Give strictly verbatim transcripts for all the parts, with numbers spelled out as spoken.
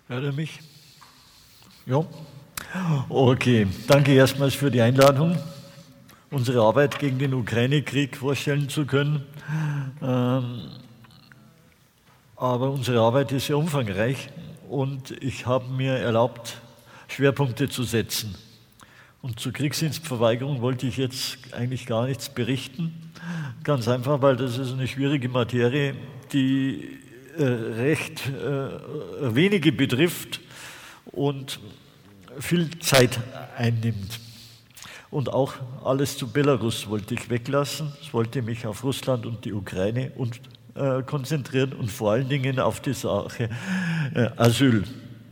Hört ihr mich? Ja? Okay, danke erstmals für die Einladung, unsere Arbeit gegen den Ukraine-Krieg vorstellen zu können. Ähm, aber unsere Arbeit ist sehr umfangreich und ich habe mir erlaubt, Schwerpunkte zu setzen. Und zur Kriegsdienstverweigerung wollte ich jetzt eigentlich gar nichts berichten. Ganz einfach, weil das ist eine schwierige Materie, die äh, recht äh, wenige betrifft und viel Zeit einnimmt. Und auch alles zu Belarus wollte ich weglassen. Ich wollte mich auf Russland und die Ukraine und, äh, konzentrieren und vor allen Dingen auf die Sache äh, Asyl.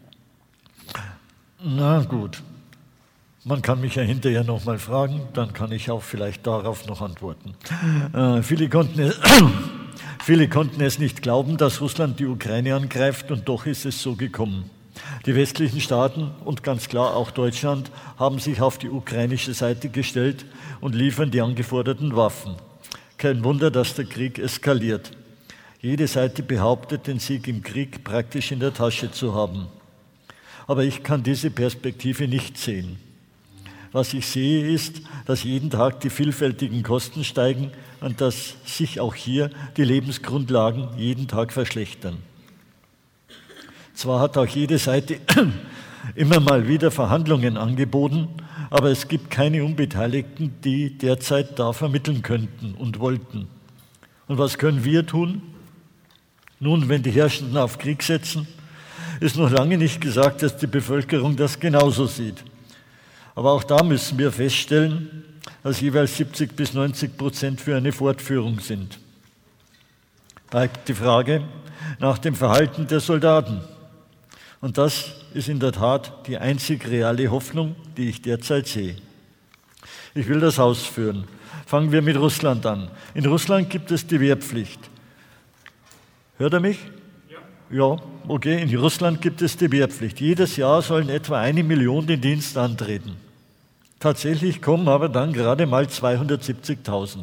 Na gut. Man kann mich ja hinterher noch mal fragen, dann kann ich auch vielleicht darauf noch antworten. Äh, viele, konnten es, viele konnten es nicht glauben, dass Russland die Ukraine angreift, und doch ist es so gekommen. Die westlichen Staaten und ganz klar auch Deutschland haben sich auf die ukrainische Seite gestellt und liefern die angeforderten Waffen. Kein Wunder, dass der Krieg eskaliert. Jede Seite behauptet, den Sieg im Krieg praktisch in der Tasche zu haben. Aber ich kann diese Perspektive nicht sehen. Was ich sehe, ist, dass jeden Tag die vielfältigen Kosten steigen und dass sich auch hier die Lebensgrundlagen jeden Tag verschlechtern. Zwar hat auch jede Seite immer mal wieder Verhandlungen angeboten, aber es gibt keine Unbeteiligten, die derzeit da vermitteln könnten und wollten. Und was können wir tun? Nun, wenn die Herrschenden auf Krieg setzen, ist noch lange nicht gesagt, dass die Bevölkerung das genauso sieht. Aber auch da müssen wir feststellen, dass jeweils siebzig bis neunzig Prozent für eine Fortführung sind. Bleibt die Frage nach dem Verhalten der Soldaten. Und das ist in der Tat die einzig reale Hoffnung, die ich derzeit sehe. Ich will das ausführen. Fangen wir mit Russland an. In Russland gibt es die Wehrpflicht. Hört er mich? Ja. Ja, okay. In Russland gibt es die Wehrpflicht. Jedes Jahr sollen etwa eine Million den Dienst antreten. Tatsächlich kommen aber dann gerade mal zweihundertsiebzigtausend.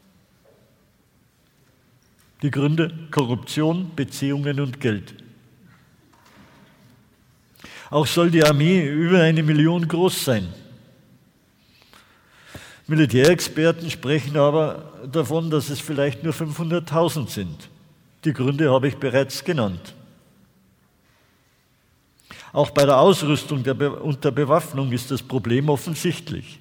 Die Gründe: Korruption, Beziehungen und Geld. Auch soll die Armee über eine Million groß sein. Militärexperten sprechen aber davon, dass es vielleicht nur fünfhunderttausend sind. Die Gründe habe ich bereits genannt. Auch bei der Ausrüstung der Be- und der Bewaffnung ist das Problem offensichtlich.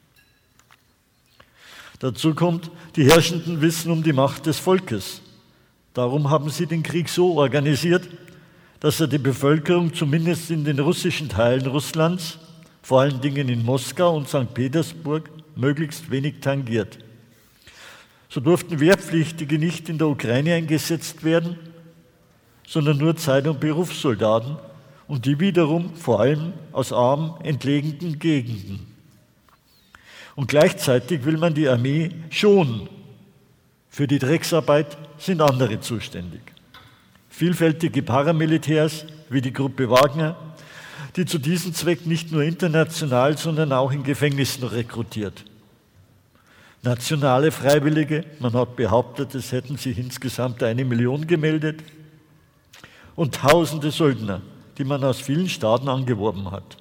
Dazu kommt, die Herrschenden wissen um die Macht des Volkes. Darum haben sie den Krieg so organisiert, dass er die Bevölkerung zumindest in den russischen Teilen Russlands, vor allen Dingen in Moskau und Sankt Petersburg, möglichst wenig tangiert. So durften Wehrpflichtige nicht in der Ukraine eingesetzt werden, sondern nur Zeit- und Berufssoldaten, und die wiederum vor allem aus armen, entlegenen Gegenden. Und gleichzeitig will man die Armee schonen. Für die Drecksarbeit sind andere zuständig. Vielfältige Paramilitärs wie die Gruppe Wagner, die zu diesem Zweck nicht nur international, sondern auch in Gefängnissen rekrutiert. Nationale Freiwillige, man hat behauptet, es hätten sich insgesamt eine Million gemeldet, und tausende Söldner, die man aus vielen Staaten angeworben hat.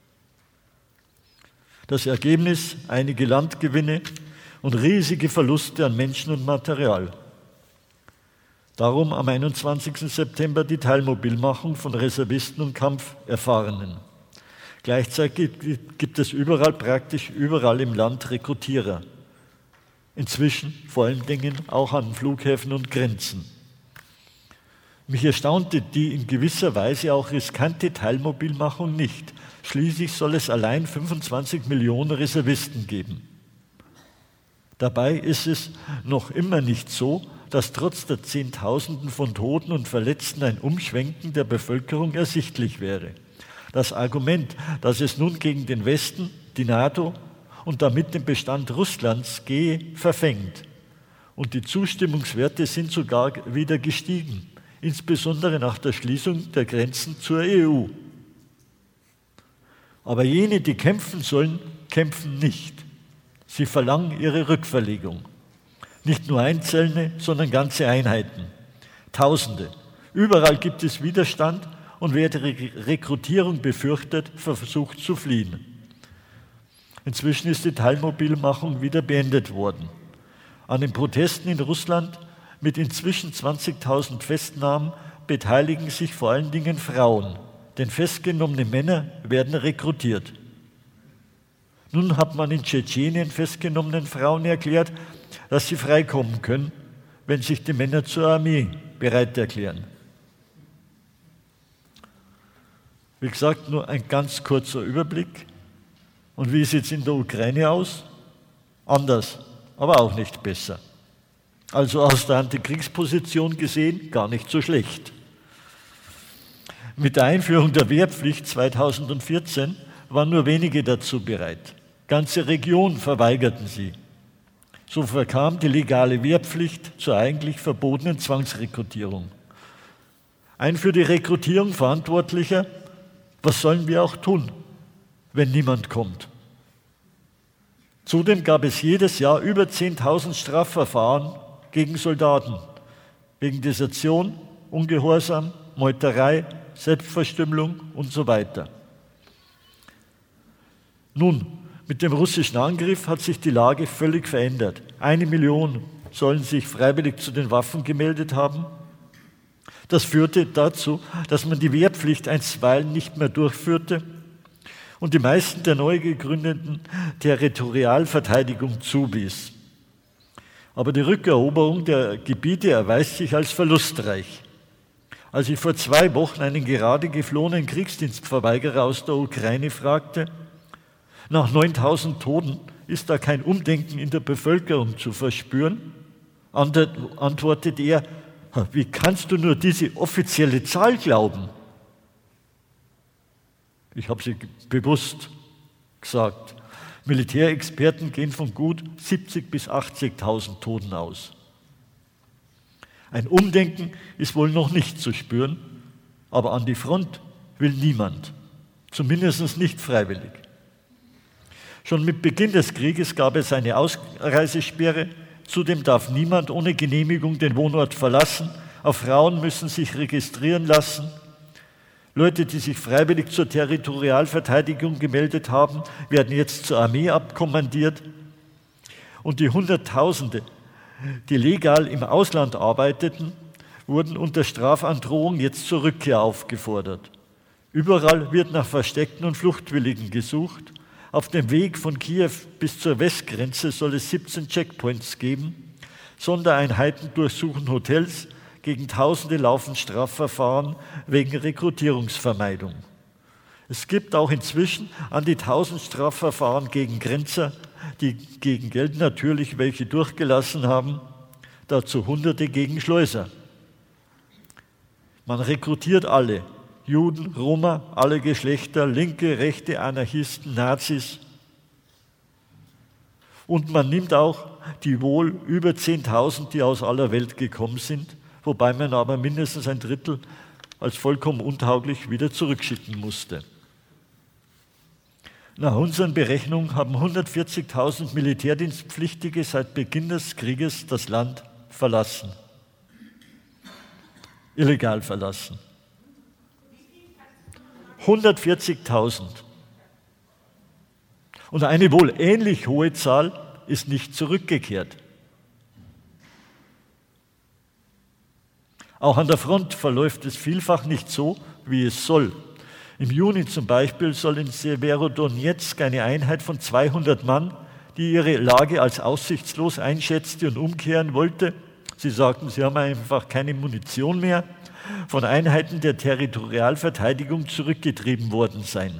Das Ergebnis: einige Landgewinne und riesige Verluste an Menschen und Material. Darum am einundzwanzigsten September die Teilmobilmachung von Reservisten und Kampferfahrenen. Gleichzeitig gibt es überall, praktisch überall im Land Rekrutierer. Inzwischen vor allen Dingen auch an Flughäfen und Grenzen. Mich erstaunte die in gewisser Weise auch riskante Teilmobilmachung nicht. Schließlich soll es allein fünfundzwanzig Millionen Reservisten geben. Dabei ist es noch immer nicht so, dass trotz der Zehntausenden von Toten und Verletzten ein Umschwenken der Bevölkerung ersichtlich wäre. Das Argument, dass es nun gegen den Westen, die NATO und damit den Bestand Russlands gehe, verfängt. Und die Zustimmungswerte sind sogar wieder gestiegen, insbesondere nach der Schließung der Grenzen zur E U. Aber jene, die kämpfen sollen, kämpfen nicht. Sie verlangen ihre Rückverlegung. Nicht nur Einzelne, sondern ganze Einheiten. Tausende. Überall gibt es Widerstand und wer die Re- Rekrutierung befürchtet, versucht zu fliehen. Inzwischen ist die Teilmobilmachung wieder beendet worden. An den Protesten in Russland mit inzwischen zwanzigtausend Festnahmen beteiligen sich vor allen Dingen Frauen, denn festgenommene Männer werden rekrutiert. Nun hat man in Tschetschenien festgenommenen Frauen erklärt, dass sie freikommen können, wenn sich die Männer zur Armee bereit erklären. Wie gesagt, nur ein ganz kurzer Überblick. Und wie sieht es in der Ukraine aus? Anders, aber auch nicht besser. Also aus der Antikriegsposition gesehen gar nicht so schlecht. Mit der Einführung der Wehrpflicht zweitausendvierzehn waren nur wenige dazu bereit. Ganze Regionen verweigerten sie. So verkam die legale Wehrpflicht zur eigentlich verbotenen Zwangsrekrutierung. Ein für die Rekrutierung Verantwortlicher: Was sollen wir auch tun, wenn niemand kommt? Zudem gab es jedes Jahr über zehntausend Strafverfahren gegen Soldaten wegen Desertion, Ungehorsam, Meuterei, Selbstverstümmelung und so weiter. Nun, mit dem russischen Angriff hat sich die Lage völlig verändert. Eine Million sollen sich freiwillig zu den Waffen gemeldet haben. Das führte dazu, dass man die Wehrpflicht einstweilen nicht mehr durchführte und die meisten der neu gegründeten Territorialverteidigung zuwies. Aber die Rückeroberung der Gebiete erweist sich als verlustreich. Als ich vor zwei Wochen einen gerade geflohenen Kriegsdienstverweigerer aus der Ukraine fragte, nach neuntausend Toten ist da kein Umdenken in der Bevölkerung zu verspüren, antwortet er: Wie kannst du nur diese offizielle Zahl glauben? Ich habe sie bewusst gesagt. Militärexperten gehen von gut siebzigtausend bis achtzigtausend Toten aus. Ein Umdenken ist wohl noch nicht zu spüren, aber an die Front will niemand, zumindest nicht freiwillig. Schon mit Beginn des Krieges gab es eine Ausreisesperre. Zudem darf niemand ohne Genehmigung den Wohnort verlassen. Auch Frauen müssen sich registrieren lassen. Leute, die sich freiwillig zur Territorialverteidigung gemeldet haben, werden jetzt zur Armee abkommandiert. Und die Hunderttausende, die legal im Ausland arbeiteten, wurden unter Strafandrohung jetzt zur Rückkehr aufgefordert. Überall wird nach Versteckten und Fluchtwilligen gesucht. Auf dem Weg von Kiew bis zur Westgrenze soll es siebzehn Checkpoints geben. Sondereinheiten durchsuchen Hotels. Gegen Tausende laufen Strafverfahren wegen Rekrutierungsvermeidung. Es gibt auch inzwischen an die tausend Strafverfahren gegen Grenzer, die gegen Geld natürlich welche durchgelassen haben, dazu Hunderte gegen Schleuser. Man rekrutiert alle: Juden, Roma, alle Geschlechter, Linke, Rechte, Anarchisten, Nazis. Und man nimmt auch die wohl über zehntausend, die aus aller Welt gekommen sind, wobei man aber mindestens ein Drittel als vollkommen untauglich wieder zurückschicken musste. Nach unseren Berechnungen haben hundertvierzigtausend Militärdienstpflichtige seit Beginn des Krieges das Land verlassen. Illegal verlassen. hundertvierzigtausend. Und eine wohl ähnlich hohe Zahl ist nicht zurückgekehrt. Auch an der Front verläuft es vielfach nicht so, wie es soll. Im Juni zum Beispiel soll in Severodonetsk eine Einheit von zweihundert Mann, die ihre Lage als aussichtslos einschätzte und umkehren wollte, sie sagten, sie haben einfach keine Munition mehr, von Einheiten der Territorialverteidigung zurückgetrieben worden sein.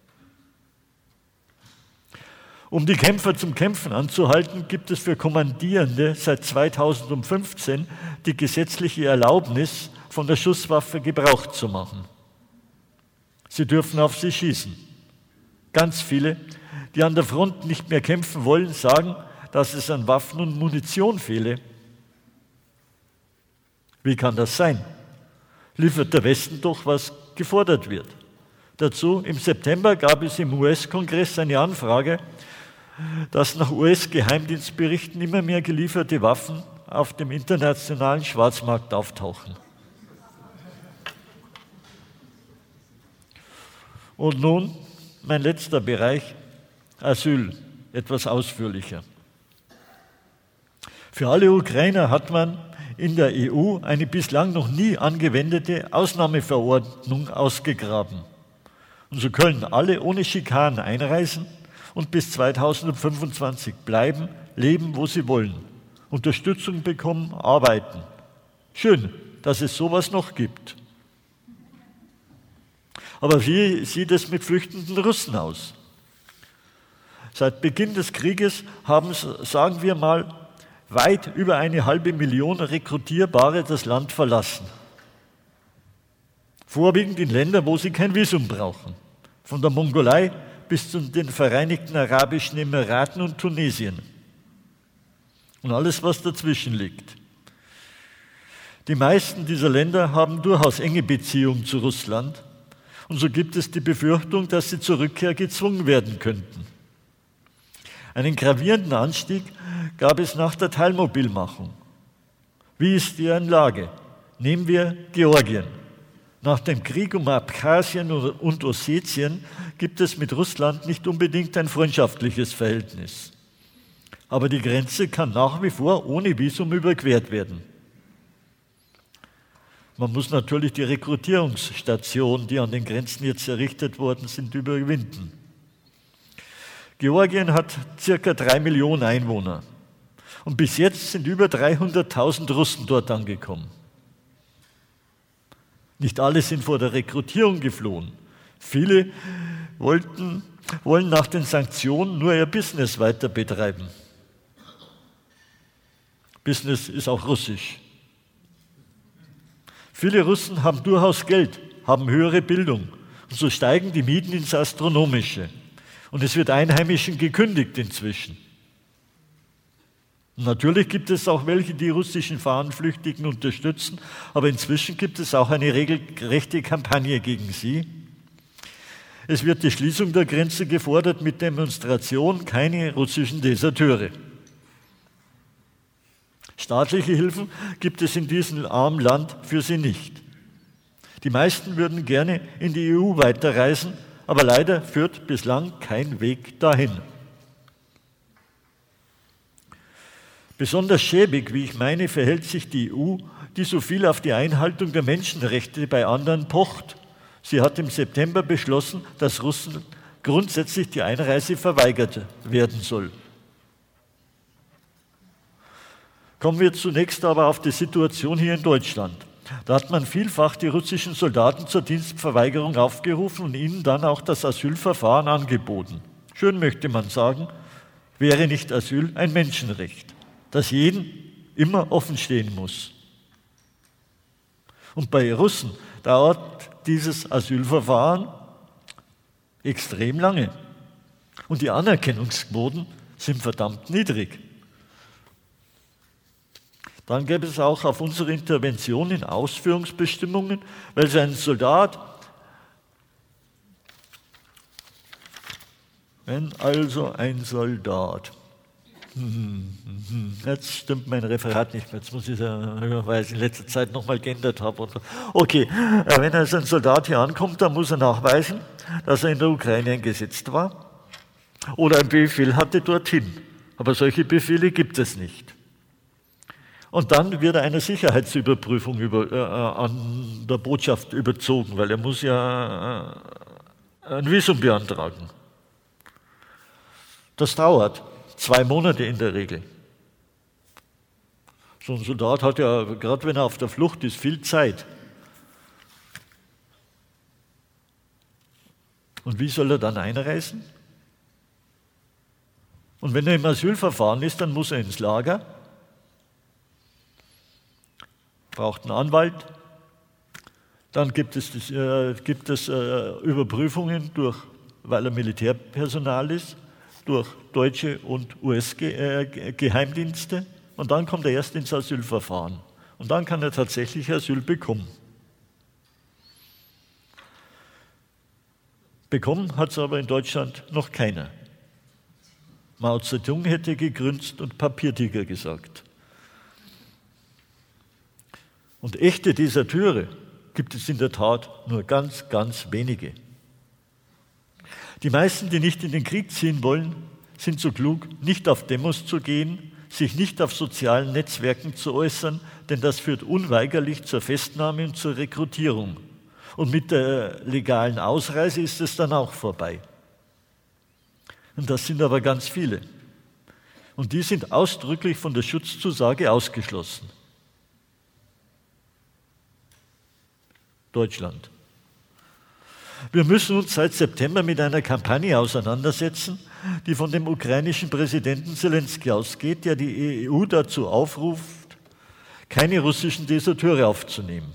Um die Kämpfer zum Kämpfen anzuhalten, gibt es für Kommandierende seit zweitausendfünfzehn die gesetzliche Erlaubnis, von der Schusswaffe Gebrauch zu machen. Sie dürfen auf sie schießen. Ganz viele, die an der Front nicht mehr kämpfen wollen, sagen, dass es an Waffen und Munition fehle. Wie kann das sein? Liefert der Westen doch, was gefordert wird. Dazu im September gab es im U S-Kongress eine Anfrage, dass nach U S-Geheimdienstberichten immer mehr gelieferte Waffen auf dem internationalen Schwarzmarkt auftauchen. Und nun mein letzter Bereich, Asyl, etwas ausführlicher. Für alle Ukrainer hat man in der E U eine bislang noch nie angewendete Ausnahmeverordnung ausgegraben. Und so können alle ohne Schikanen einreisen und bis zweitausendfünfundzwanzig bleiben, leben, wo sie wollen, Unterstützung bekommen, arbeiten. Schön, dass es sowas noch gibt. Aber wie sieht es mit flüchtenden Russen aus? Seit Beginn des Krieges haben, sagen wir mal, weit über eine halbe Million Rekrutierbare das Land verlassen. Vorwiegend in Ländern, wo sie kein Visum brauchen. Von der Mongolei bis zu den Vereinigten Arabischen Emiraten und Tunesien. Und alles, was dazwischen liegt. Die meisten dieser Länder haben durchaus enge Beziehungen zu Russland. Und so gibt es die Befürchtung, dass sie zur Rückkehr gezwungen werden könnten. Einen gravierenden Anstieg gab es nach der Teilmobilmachung. Wie ist die Lage? Nehmen wir Georgien. Nach dem Krieg um Abchasien und Ossetien gibt es mit Russland nicht unbedingt ein freundschaftliches Verhältnis. Aber die Grenze kann nach wie vor ohne Visum überquert werden. Man muss natürlich die Rekrutierungsstationen, die an den Grenzen jetzt errichtet worden sind, überwinden. Georgien hat circa drei Millionen Einwohner. Und bis jetzt sind über dreihunderttausend Russen dort angekommen. Nicht alle sind vor der Rekrutierung geflohen. Viele wollten, wollen nach den Sanktionen nur ihr Business weiter betreiben. Business ist auch russisch. Viele Russen haben durchaus Geld, haben höhere Bildung. Und so steigen die Mieten ins Astronomische. Und es wird Einheimischen gekündigt inzwischen. Und natürlich gibt es auch welche, die russischen Fahnenflüchtigen unterstützen, aber inzwischen gibt es auch eine regelrechte Kampagne gegen sie. Es wird die Schließung der Grenze gefordert mit Demonstrationen, keine russischen Deserteure. Staatliche Hilfen gibt es in diesem armen Land für sie nicht. Die meisten würden gerne in die E U weiterreisen, aber leider führt bislang kein Weg dahin. Besonders schäbig, wie ich meine, verhält sich die E U, die so viel auf die Einhaltung der Menschenrechte bei anderen pocht. Sie hat im September beschlossen, dass Russen grundsätzlich die Einreise verweigert werden soll. Kommen wir zunächst aber auf die Situation hier in Deutschland. Da hat man vielfach die russischen Soldaten zur Dienstverweigerung aufgerufen und ihnen dann auch das Asylverfahren angeboten. Schön möchte man sagen, wäre nicht Asyl ein Menschenrecht, das jedem immer offen stehen muss. Und bei Russen dauert dieses Asylverfahren extrem lange. Und die Anerkennungsquoten sind verdammt niedrig. Dann gäbe es auch auf unsere Intervention in Ausführungsbestimmungen, weil so ein Soldat, wenn also ein Soldat, jetzt stimmt mein Referat nicht mehr, jetzt muss ich sagen, weil ich es in letzter Zeit nochmal geändert habe. Okay, wenn also ein Soldat hier ankommt, dann muss er nachweisen, dass er in der Ukraine eingesetzt war oder einen Befehl hatte dorthin. Aber solche Befehle gibt es nicht. Und dann wird er einer Sicherheitsüberprüfung über, äh, an der Botschaft überzogen, weil er muss ja äh, ein Visum beantragen. Das dauert zwei Monate in der Regel. So ein Soldat hat ja, gerade wenn er auf der Flucht ist, viel Zeit. Und wie soll er dann einreisen? Und wenn er im Asylverfahren ist, dann muss er ins Lager, braucht einen Anwalt, dann gibt es, das, äh, gibt es äh, Überprüfungen, durch, weil er Militärpersonal ist, durch deutsche und U S-Geheimdienste und dann kommt er erst ins Asylverfahren und dann kann er tatsächlich Asyl bekommen. Bekommen hat es aber in Deutschland noch keiner. Mao Zedong hätte gegrünzt und Papiertiger gesagt. Und echte Deserteure gibt es in der Tat nur ganz, ganz wenige. Die meisten, die nicht in den Krieg ziehen wollen, sind so klug, nicht auf Demos zu gehen, sich nicht auf sozialen Netzwerken zu äußern, denn das führt unweigerlich zur Festnahme und zur Rekrutierung. Und mit der legalen Ausreise ist es dann auch vorbei. Und das sind aber ganz viele. Und die sind ausdrücklich von der Schutzzusage ausgeschlossen. Deutschland. Wir müssen uns seit September mit einer Kampagne auseinandersetzen, die von dem ukrainischen Präsidenten Zelensky ausgeht, der die E U dazu aufruft, keine russischen Deserteure aufzunehmen.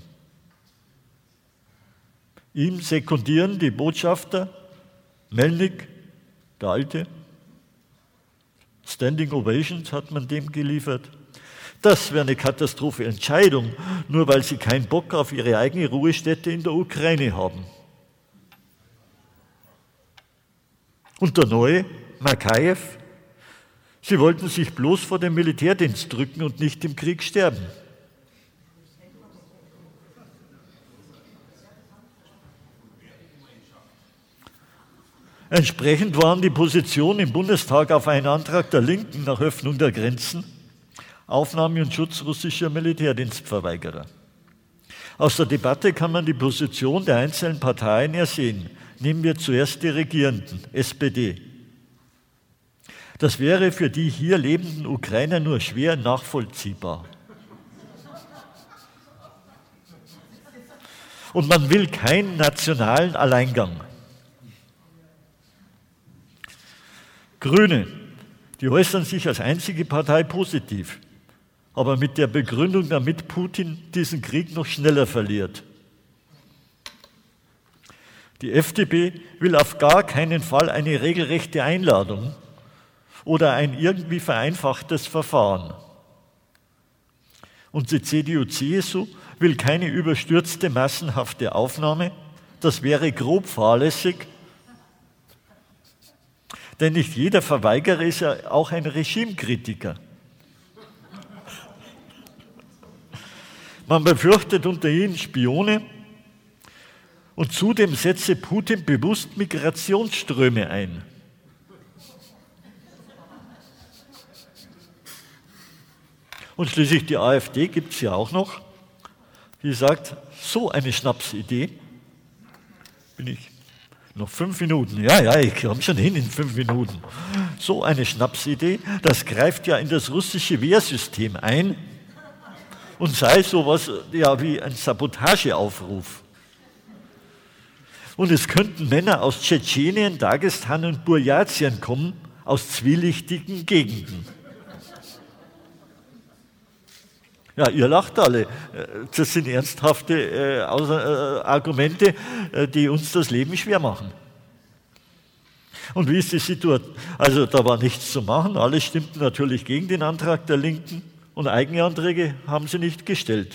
Ihm sekundieren die Botschafter Melnik, der Alte, Standing Ovations hat man dem geliefert. Das wäre eine Katastrophe. Entscheidung, nur weil sie keinen Bock auf ihre eigene Ruhestätte in der Ukraine haben. Und der neue, Makajew, sie wollten sich bloß vor dem Militärdienst drücken und nicht im Krieg sterben. Entsprechend waren die Positionen im Bundestag auf einen Antrag der Linken nach Öffnung der Grenzen, Aufnahme und Schutz russischer Militärdienstverweigerer. Aus der Debatte kann man die Position der einzelnen Parteien ersehen. Nehmen wir zuerst die Regierenden, S P D. Das wäre für die hier lebenden Ukrainer nur schwer nachvollziehbar. Und man will keinen nationalen Alleingang. Grüne, die äußern sich als einzige Partei positiv, aber mit der Begründung, damit Putin diesen Krieg noch schneller verliert. Die F D P will auf gar keinen Fall eine regelrechte Einladung oder ein irgendwie vereinfachtes Verfahren. Und die C D U C S U will keine überstürzte, massenhafte Aufnahme. Das wäre grob fahrlässig. Denn nicht jeder Verweigerer ist ja auch ein Regimekritiker. Man befürchtet unter ihnen Spione und zudem setze Putin bewusst Migrationsströme ein. Und schließlich die A f D gibt es ja auch noch, die sagt, so eine Schnapsidee, bin ich noch fünf Minuten, ja, ja, ich komme schon hin in fünf Minuten. So eine Schnapsidee, das greift ja in das russische Wehrsystem ein und sei sowas ja, wie ein Sabotageaufruf. Und es könnten Männer aus Tschetschenien, Dagestan und Burjatien kommen, aus zwielichtigen Gegenden. Ja, ihr lacht alle. Das sind ernsthafte äh, Außer, äh, Argumente, äh, die uns das Leben schwer machen. Und wie ist die Situation? Also da war nichts zu machen. Alle stimmten natürlich gegen den Antrag der Linken und eigene Anträge haben sie nicht gestellt.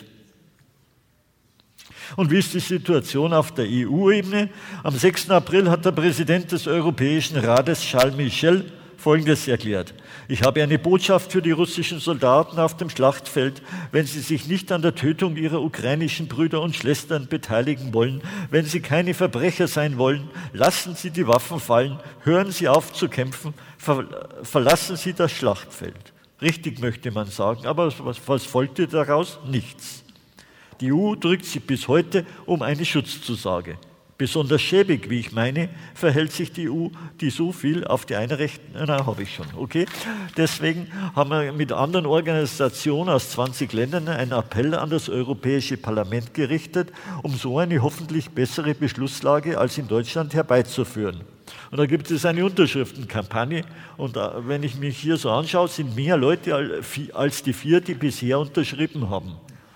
Und wie ist die Situation auf der E U-Ebene? Am sechsten April hat der Präsident des Europäischen Rates, Charles Michel, Folgendes erklärt. Ich habe eine Botschaft für die russischen Soldaten auf dem Schlachtfeld. Wenn sie sich nicht an der Tötung ihrer ukrainischen Brüder und Schwestern beteiligen wollen, wenn sie keine Verbrecher sein wollen, lassen Sie die Waffen fallen, hören Sie auf zu kämpfen, ver verlassen Sie das Schlachtfeld. Richtig möchte man sagen, aber was, was folgte daraus? Nichts. Die E U drückt sich bis heute um eine Schutzzusage. Besonders schäbig, wie ich meine, verhält sich die E U, die so viel auf die eine Recht... Na, habe ich schon, okay. Deswegen haben wir mit anderen Organisationen aus zwanzig Ländern einen Appell an das Europäische Parlament gerichtet, um so eine hoffentlich bessere Beschlusslage als in Deutschland herbeizuführen. Und da gibt es eine Unterschriftenkampagne und wenn ich mich hier so anschaue, sind mehr Leute als die vier, die bisher unterschrieben haben.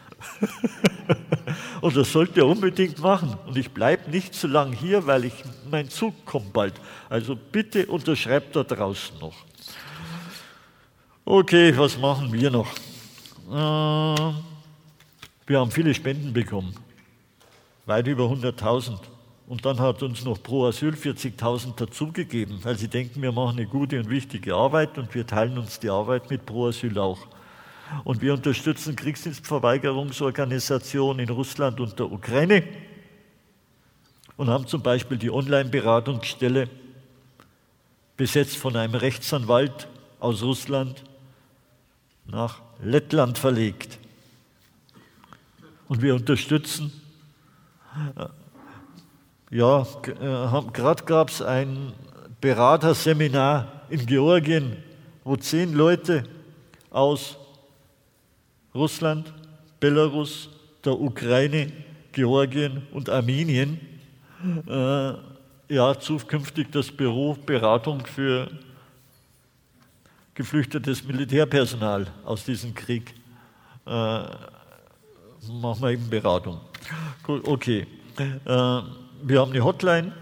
Und das sollt ihr unbedingt machen. Und ich bleibe nicht so lange hier, weil ich, mein Zug kommt bald. Also bitte unterschreibt da draußen noch. Okay, was machen wir noch? Äh, wir haben viele Spenden bekommen. Weit über hunderttausend. Und dann hat uns noch pro Asyl vierzigtausend dazugegeben, weil sie denken, wir machen eine gute und wichtige Arbeit und wir teilen uns die Arbeit mit pro Asyl auch. Und wir unterstützen Kriegsdienstverweigerungsorganisationen in Russland und der Ukraine. und haben zum Beispiel die Online-Beratungsstelle, besetzt von einem Rechtsanwalt aus Russland, nach Lettland verlegt. Und wir unterstützen, ja, gerade gab es ein Beraterseminar in Georgien, wo zehn Leute aus Russland, Belarus, der Ukraine, Georgien und Armenien äh, ja, zukünftig das Büro Beratung für geflüchtetes Militärpersonal aus diesem Krieg äh, machen wir eben Beratung. Gut, okay. Äh, wir haben eine Hotline,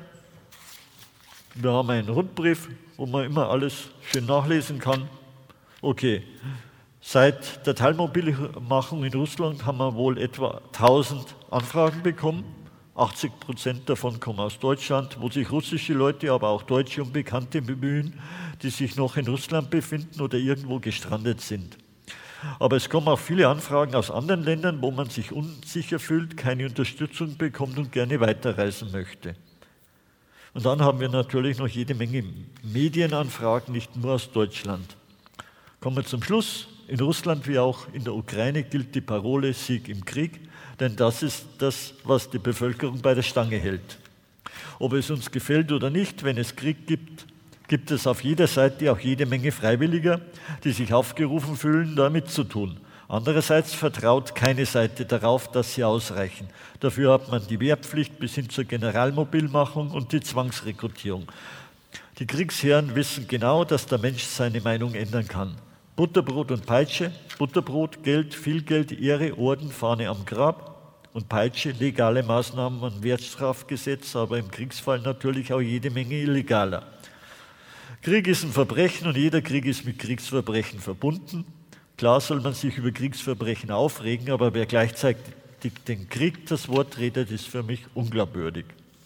wir haben einen Rundbrief, wo man immer alles schön nachlesen kann. Okay. Seit der Teilmobilmachung in Russland haben wir wohl etwa tausend Anfragen bekommen. achtzig Prozent davon kommen aus Deutschland, wo sich russische Leute, aber auch Deutsche und Bekannte bemühen, die sich noch in Russland befinden oder irgendwo gestrandet sind. Aber es kommen auch viele Anfragen aus anderen Ländern, wo man sich unsicher fühlt, keine Unterstützung bekommt und gerne weiterreisen möchte. Und dann haben wir natürlich noch jede Menge Medienanfragen, nicht nur aus Deutschland. Kommen wir zum Schluss. In Russland wie auch in der Ukraine gilt die Parole Sieg im Krieg, denn das ist das, was die Bevölkerung bei der Stange hält. Ob es uns gefällt oder nicht, wenn es Krieg gibt, gibt es auf jeder Seite auch jede Menge Freiwilliger, die sich aufgerufen fühlen, da mitzutun. Andererseits vertraut keine Seite darauf, dass sie ausreichen. Dafür hat man die Wehrpflicht bis hin zur Generalmobilmachung und die Zwangsrekrutierung. Die Kriegsherren wissen genau, dass der Mensch seine Meinung ändern kann. Butterbrot und Peitsche, Butterbrot, Geld, viel Geld, Ehre, Orden, Fahne am Grab und Peitsche, legale Maßnahmen an Wertstrafgesetz, aber im Kriegsfall natürlich auch jede Menge illegaler. Krieg ist ein Verbrechen und jeder Krieg ist mit Kriegsverbrechen verbunden. Klar soll man sich über Kriegsverbrechen aufregen, aber wer gleichzeitig den Krieg das Wort redet, ist für mich unglaubwürdig.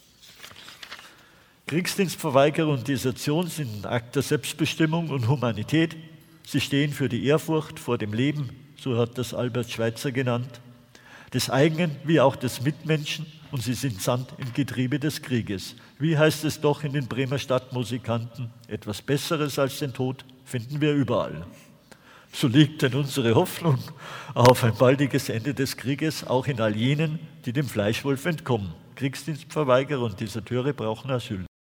Kriegsdienstverweigerung und Desertion sind ein Akt der Selbstbestimmung und Humanität. Sie stehen für die Ehrfurcht vor dem Leben, so hat das Albert Schweitzer genannt, des eigenen wie auch des Mitmenschen, und sie sind Sand im Getriebe des Krieges. Wie heißt es doch in den Bremer Stadtmusikanten, etwas Besseres als den Tod finden wir überall. So liegt denn unsere Hoffnung auf ein baldiges Ende des Krieges, auch in all jenen, die dem Fleischwolf entkommen. Kriegsdienstverweigerer und Deserteure brauchen Asyl.